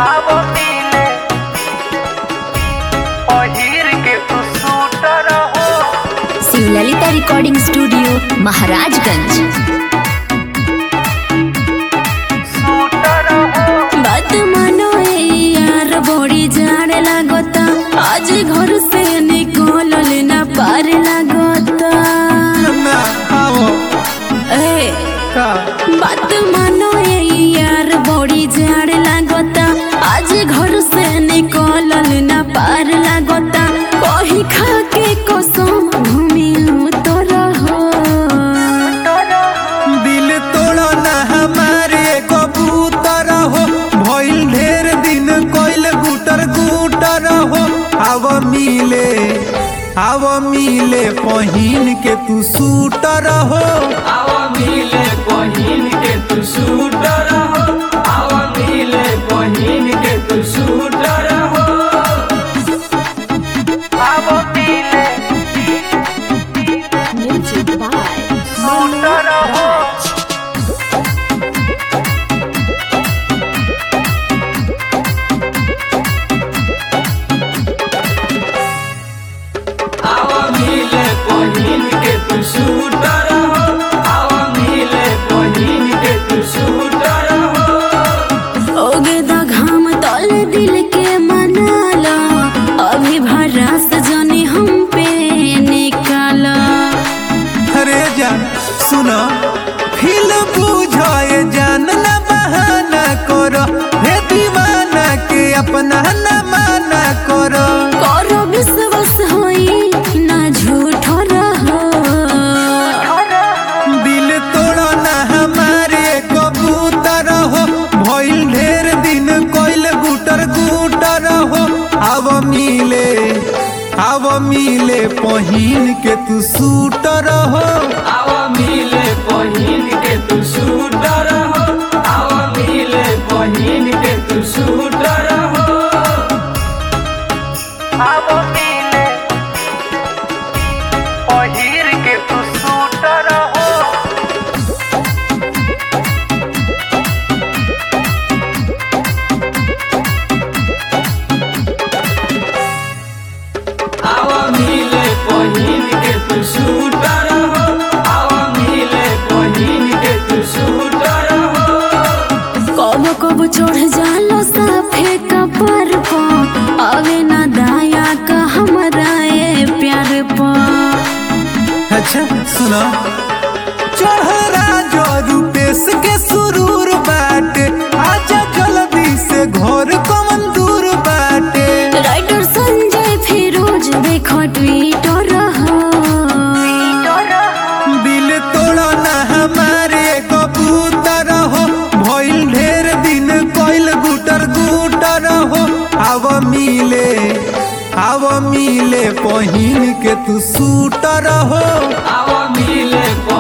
अब मिले पहिर के तू शूटर हो। Shivlalita recording studio Maharajganj. Shooter हो बात मानो यार बड़ी जाड़ लागता, आज घर से निकलल ना पार लागता। बात मानो यार बड़ी जाड़ लागता, आज घर से निकलल ना पार लागता। कही खा के कसम घूमिलू तो रहो। दिल तोड़ो ना हमारे कबूतर हो, भइल ढेर दिन कोइल गुटर गुटर हो। आव मिले पहिन के तू शूटर हो। आव मिले पहिन के तू शूटर हो। आव मिले पहिन के तू शूटर हो। अब मिले म्यूजिक बाय शूटर हो। आव मिले पहिन के तू शूटर हो। आव मिले पहिन के तू शूटर हो। ओगे दा घाम तल दिल के मनाला, अभी भरास जाने हम पे निकाला। अरे जान सुनो, फिल बुझाए जान ना बहाना करो, हे दीवाना के अपना ना माना करो। करो विश्वास होई ना झूठ रहो। दिल तोड़ो ना हमारे कबूतर हो, भइल ढेर दिन कोइल गुटर गुटर हो। आव मिले पहिन के तू शूटर हो। आव मिले पहिन के तू शूटर हो। आव मिले पहिन के तू शूटर हो। अब मिले पहिर के तू शूटर हो। आव मिले पहिन के तू शूटर हो। आव मिले पहिन के तू शूटर हो। कब कब चढ़ जालो साफे कपर पा, आवे ना दाया का हमरा ये प्यार पा। अच्छा सुनो, चढ़रा जो रूपेश के सुरूर बाटे, आजा जल्दी से घर कमन दूर बाटे। राइटर संजय फिरोज देखो ट्विटर रहो। दिल तोड़ो ना हमारे कबूतर हो, भइल ढेर दिन कोइल गुटर गुटर हो। आव मिले पहिन के तू शूटर हो। आव मिले